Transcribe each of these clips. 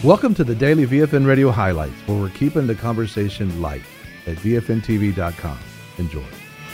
Welcome to the Daily VFN Radio Highlights, where we're keeping the conversation light at VFNTV.com. Enjoy.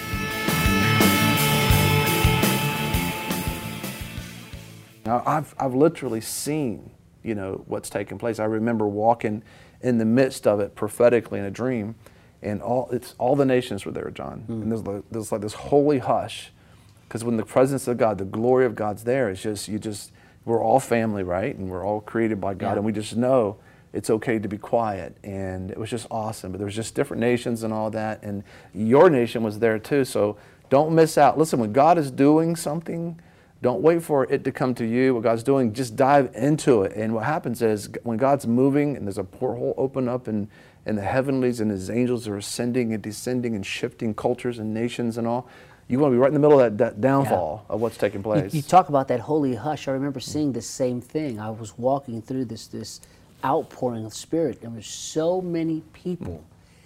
Now, I've literally seen, what's taking place. I remember walking in the midst of it prophetically in a dream, and all the nations were there, John. And there's like this holy hush, because when the presence of God, the glory of God's there, it's just we're all family, right? And we're all created by God, and we just know it's okay to be quiet. And it was just awesome. But there was just different nations and all that, and your nation was there too. So don't miss out. Listen, when God is doing something, don't wait for it to come to you. What God's doing, just dive into it. And what happens is when God's moving and there's a porthole open up in the heavenlies, and His angels are ascending and descending and shifting cultures and nations and all, you want to be right in the middle of that downfall of what's taking place. You talk about that holy hush. I remember seeing the same thing. I was walking through this outpouring of Spirit. There were so many people.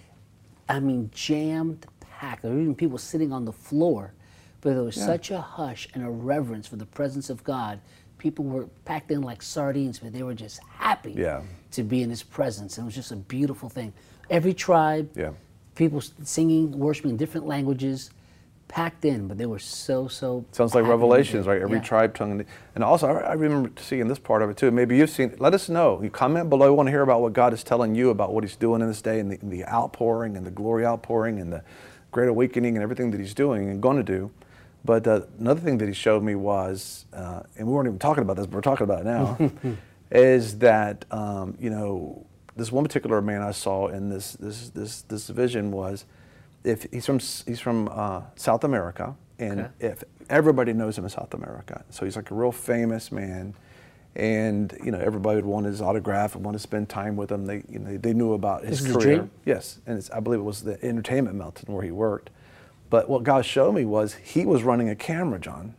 I mean, jammed packed. There were even people sitting on the floor. But there was such a hush and a reverence for the presence of God. People were packed in like sardines, but they were just happy to be in His presence. And it was just a beautiful thing. Every tribe, people singing, worshiping in different languages, packed in, but they were so sounds like Revelations, right? Every tribe, tongue, and also I remember seeing this part of it too. Maybe you've seen it. Let us know. You comment below. We want to hear about what God is telling you about what He's doing in this day, and the outpouring and the glory outpouring and the great awakening and everything that He's doing and going to do. But another thing that He showed me was, and we weren't even talking about this, but we're talking about it now, is that this one particular man I saw in this vision was, if he's from South America, and if everybody knows him in South America, so he's like a real famous man, and everybody would want his autograph and want to spend time with him. They knew about his career. Yes, and I believe it was the Entertainment Mountain where he worked. But what God showed me was he was running a camera, John,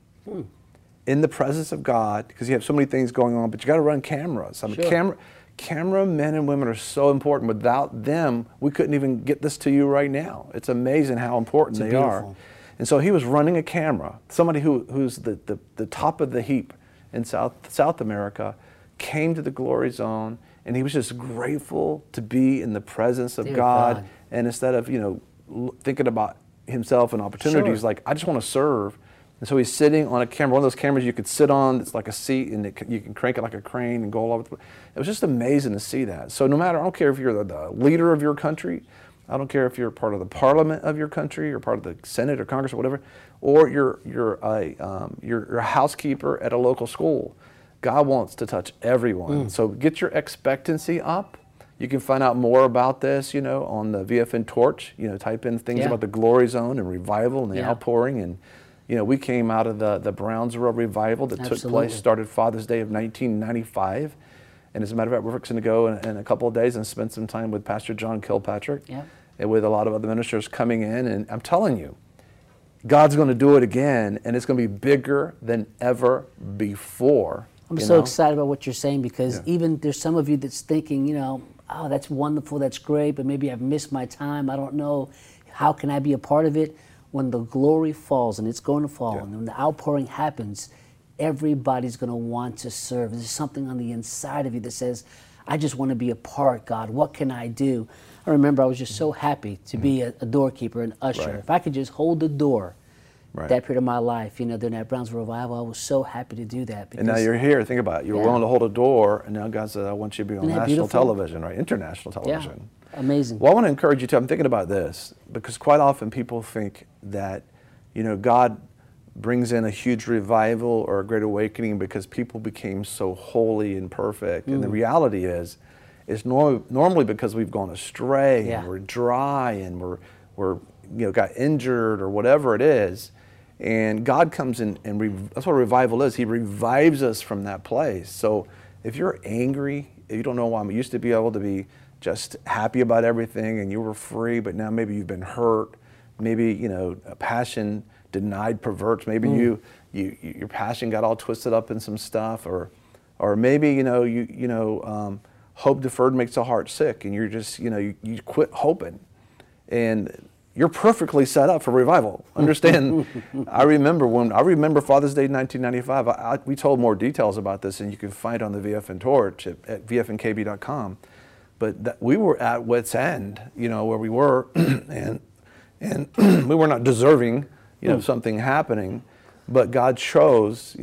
in the presence of God, because you have so many things going on, but you got to run cameras. I mean, camera men and women are so important. Without them, we couldn't even get this to you right now. It's amazing how important they are. And so he was running a camera. Somebody who's the top of the heap in South America came to the glory zone, and he was just grateful to be in the presence of God. And instead of thinking about himself and opportunities, like, I just want to serve. And so he's sitting on a camera, one of those cameras you could sit on. It's like a seat, and you can crank it like a crane and go all over. It was just amazing to see that. So no matter, I don't care if you're the leader of your country, I don't care if you're part of the parliament of your country, or part of the Senate or Congress or whatever, or you're a housekeeper at a local school. God wants to touch everyone. So get your expectancy up. You can find out more about this, on the VFN Torch. Type in things about the glory zone and revival and the outpouring. And we came out of the Brownsville revival that took place, started Father's Day of 1995. And as a matter of fact, we're fixing to go in a couple of days and spend some time with Pastor John Kilpatrick and with a lot of other ministers coming in. And I'm telling you, God's going to do it again, and it's going to be bigger than ever before. I'm so excited about what you're saying, because even there's some of you that's thinking, oh, that's wonderful, that's great, but maybe I've missed my time. I don't know. How can I be a part of it? When the glory falls, and it's going to fall, and when the outpouring happens, everybody's going to want to serve. There's something on the inside of you that says, I just want to be a part, God. What can I do? I remember I was just so happy to be a doorkeeper, an usher. If I could just hold the door that period of my life, during that Brownsville revival, I was so happy to do that. And now you're here. Think about it. You were willing to hold a door, and now God said, I want you to be on national television, right? International television. Amazing. Well, I want to encourage you too. I'm thinking about this because quite often people think that, God brings in a huge revival or a great awakening because people became so holy and perfect. And the reality is normally because we've gone astray and we're dry and we're got injured or whatever it is. And God comes in and that's what revival is. He revives us from that place. So if you're angry, if you don't know why, I used to be able to be just happy about everything and you were free, but now maybe you've been hurt. Maybe, a passion denied perverts. Maybe your passion got all twisted up in some stuff, or maybe, hope deferred makes the heart sick, and you're just, you quit hoping. And you're perfectly set up for revival. Understand? I remember Father's Day 1995. We told more details about this, and you can find on the VFN Torch at vfnkb.com. But we were at wit's end, where we were, and we were not deserving, something happening, but God chose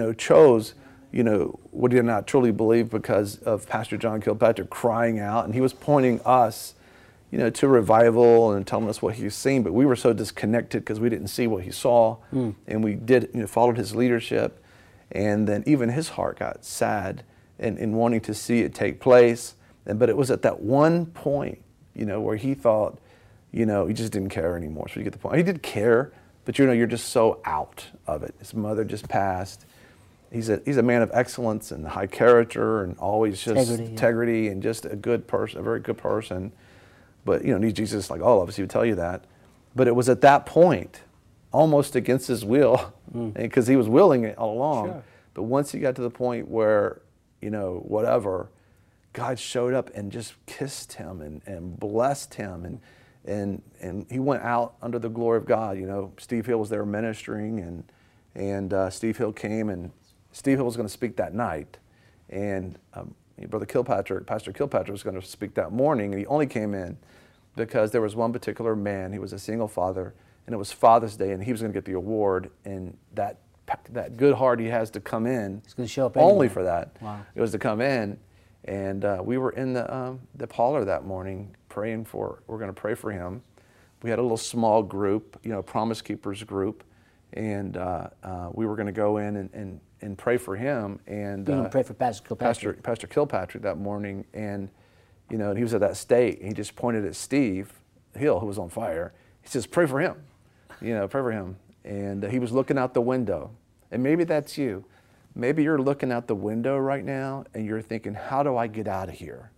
what did not truly believe because of Pastor John Kilpatrick crying out, and he was pointing us, to revival and telling us what he's seen, but we were so disconnected because we didn't see what he saw, and we followed his leadership, and then even his heart got sad in wanting to see it take place, but it was at that one point, where he thought, he just didn't care anymore. So you get the point. He did care, but you're just so out of it. His mother just passed. He's a man of excellence and high character and always just integrity and just a good person, a very good person. But, needs Jesus like all of us, he would tell you that. But it was at that point, almost against his will, because he was willing it all along. Sure. But once he got to the point where, whatever, God showed up and just kissed him and blessed him. And he went out under the glory of God. Steve Hill was there ministering, and Steve Hill came, and Steve Hill was going to speak that night. And Brother Kilpatrick, Pastor Kilpatrick, was going to speak that morning, and he only came in because there was one particular man. He was a single father, and it was Father's Day, and he was going to get the award. And that good heart he has to come in, he's going to show up only anyway. for that. Wow. It was to come in, and we were in the parlor that morning we're going to pray for him. We had a little small group, Promise Keepers group, and we were going to go in and pray for him, and pray for Pastor Kilpatrick. Pastor Kilpatrick that morning, and and he was at that state, and he just pointed at Steve Hill, who was on fire. He says, "Pray for him, pray for him." And he was looking out the window, and maybe that's you. Maybe you're looking out the window right now, and you're thinking, "How do I get out of here?"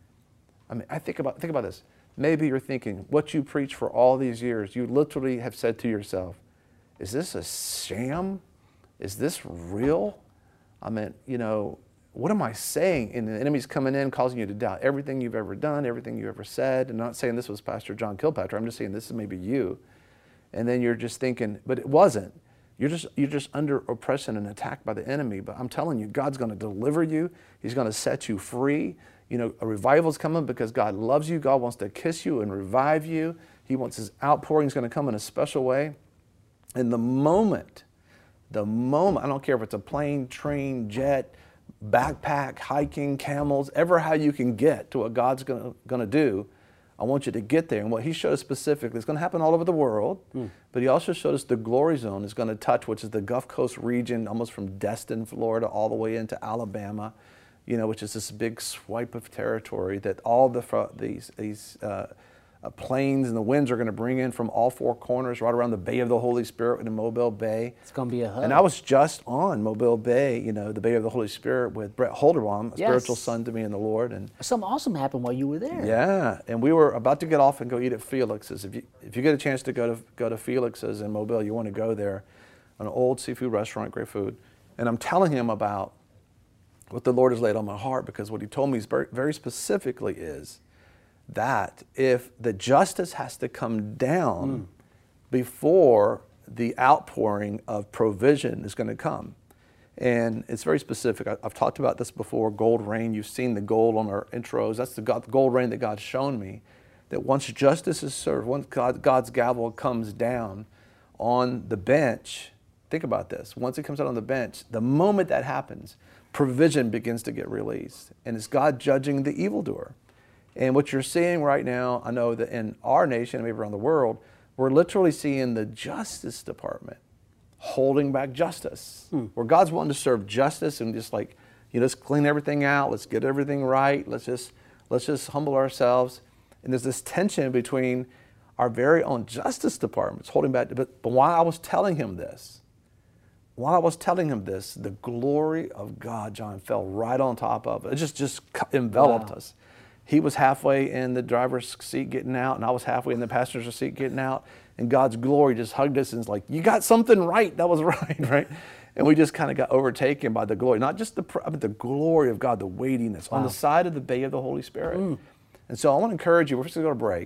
I mean, think about this. Maybe you're thinking, what you preach for all these years, you literally have said to yourself, "Is this a sham? Is this real? I mean, what am I saying?" And the enemy's coming in, causing you to doubt everything you've ever done, everything you ever said. And I'm not saying this was Pastor John Kilpatrick. I'm just saying this is maybe you. And then you're just thinking, but it wasn't. You're just under oppression and attack by the enemy. But I'm telling you, God's going to deliver you. He's going to set you free. A revival's coming because God loves you. God wants to kiss you and revive you. He wants his outpouring is going to come in a special way. And the moment, I don't care if it's a plane, train, jet, backpack, hiking, camels, ever how you can get to what God's going to do, I want you to get there. And what he showed us specifically, it's going to happen all over the world, but he also showed us the glory zone is going to touch, which is the Gulf Coast region, almost from Destin, Florida, all the way into Alabama, which is this big swipe of territory that all these planes and the winds are going to bring in from all four corners, right around the Bay of the Holy Spirit in Mobile Bay. It's going to be a hub. And I was just on Mobile Bay, the Bay of the Holy Spirit with Brett Holderbaum, a spiritual son to me in the Lord. And something awesome happened while you were there. Yeah, and we were about to get off and go eat at Felix's. If you get a chance to go to Felix's in Mobile, you want to go there, an old seafood restaurant, great food. And I'm telling him about what the Lord has laid on my heart, because what he told me very, very specifically is that if the justice has to come down before the outpouring of provision is going to come. And it's very specific. I've talked about this before, gold rain. You've seen the gold on our intros. That's the gold rain that God's shown me, that once justice is served, once God's gavel comes down on the bench, think about this. Once it comes out on the bench, the moment that happens, provision begins to get released. And it's God judging the evildoer. And what you're seeing right now, I know that in our nation, maybe around the world, we're literally seeing the Justice Department holding back justice. Where God's wanting to serve justice and just like, let's clean everything out, let's get everything right, let's just humble ourselves. And there's this tension between our very own Justice Departments holding back. But while I was telling him this, the glory of God, John, fell right on top of it. It just enveloped us. He was halfway in the driver's seat getting out, and I was halfway in the passenger seat getting out, and God's glory just hugged us and was like, "You got something right. That was right," right? And we just kind of got overtaken by the glory, not just the glory of God, the weightiness on the side of the Bay of the Holy Spirit. And so I want to encourage you, we're just going to go to break,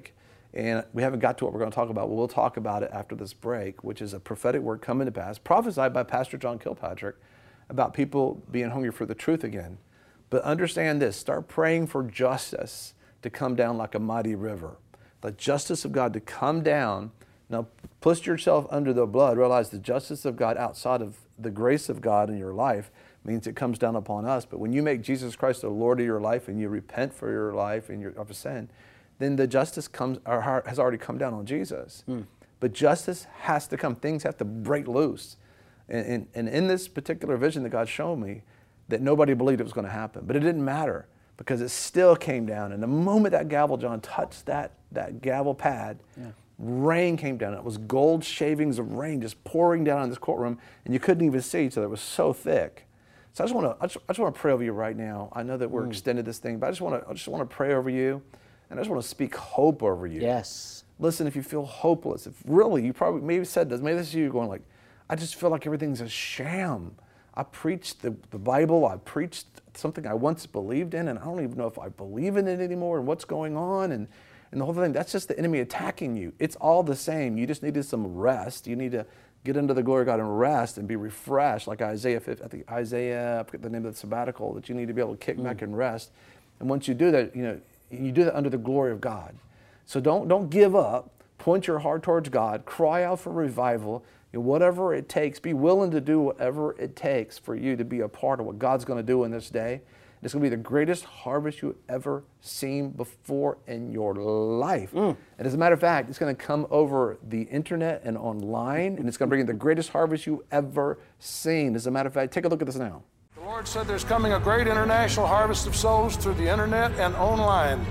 And we haven't got to what we're going to talk about. We'll talk about it after this break, which is a prophetic word coming to pass, prophesied by Pastor John Kilpatrick about people being hungry for the truth again. But understand this, start praying for justice to come down like a mighty river. The justice of God to come down. Now, put yourself under the blood. Realize the justice of God outside of the grace of God in your life means it comes down upon us. But when you make Jesus Christ the Lord of your life and you repent for your life and of sin, then the justice has already come down on Jesus. But justice has to come. Things have to break loose. And in this particular vision that God showed me, that nobody believed it was going to happen. But it didn't matter because it still came down. And the moment that gavel, John, touched that gavel pad, rain came down. It was gold shavings of rain just pouring down in this courtroom, and you couldn't even see each other. It was so thick. So I just want to pray over you right now. I know that we're extended this thing, but I just want to pray over you, and I just want to speak hope over you. Yes. Listen, if you feel hopeless, if really you probably maybe said this, maybe this is you going like, I just feel like everything's a sham. I preached the Bible. I preached something I once believed in, and I don't even know if I believe in it anymore and what's going on. And the whole thing, that's just the enemy attacking you. It's all the same. You just needed some rest. You need to get into the glory of God and rest and be refreshed, like Isaiah, I forget the name of the sabbatical, that you need to be able to kick back and rest. And once you do that, you do that under the glory of God. So don't give up. Point your heart towards God. Cry out for revival. Whatever it takes, be willing to do whatever it takes for you to be a part of what God's going to do in this day. It's going to be the greatest harvest you've ever seen before in your life. And as a matter of fact, it's going to come over the internet and online, and it's going to bring in the greatest harvest you've ever seen. As a matter of fact, take a look at this now. The Lord said there's coming a great international harvest of souls through the internet and online.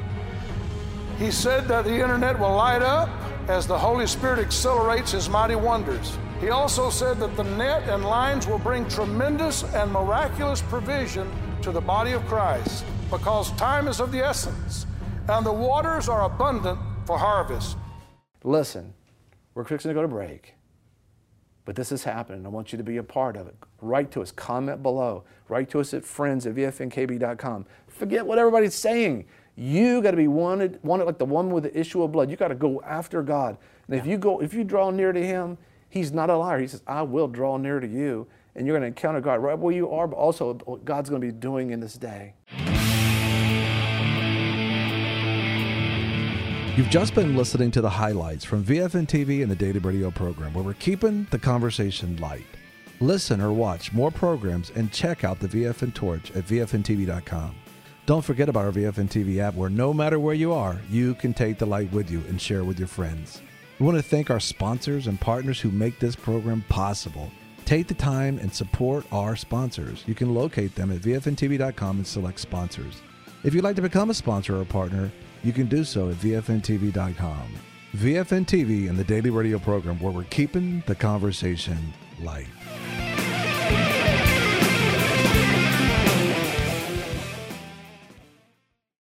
He said that the internet will light up as the Holy Spirit accelerates His mighty wonders. He also said that the net and lines will bring tremendous and miraculous provision to the body of Christ, because time is of the essence and the waters are abundant for harvest. Listen, we're fixing to go to break, but this is happening. I want you to be a part of it. Write to us, comment below. Write to us at friends@vfnkb.com. Forget what everybody's saying. You got to be wanted like the woman with the issue of blood. You got to go after God. And if you draw near to Him, He's not a liar. He says, I will draw near to you. And you're going to encounter God right where you are, but also what God's going to be doing in this day. You've just been listening to the highlights from VFN TV and the Daily Radio program, where we're keeping the conversation light. Listen or watch more programs and check out the VFN Torch at VFNTV.com. Don't forget about our VFN TV app, where no matter where you are, you can take the light with you and share with your friends. We want to thank our sponsors and partners who make this program possible. Take the time and support our sponsors. You can locate them at VFNTV.com and select sponsors. If you'd like to become a sponsor or a partner, you can do so at VFNTV.com. VFN TV and the Daily Radio program, where we're keeping the conversation light.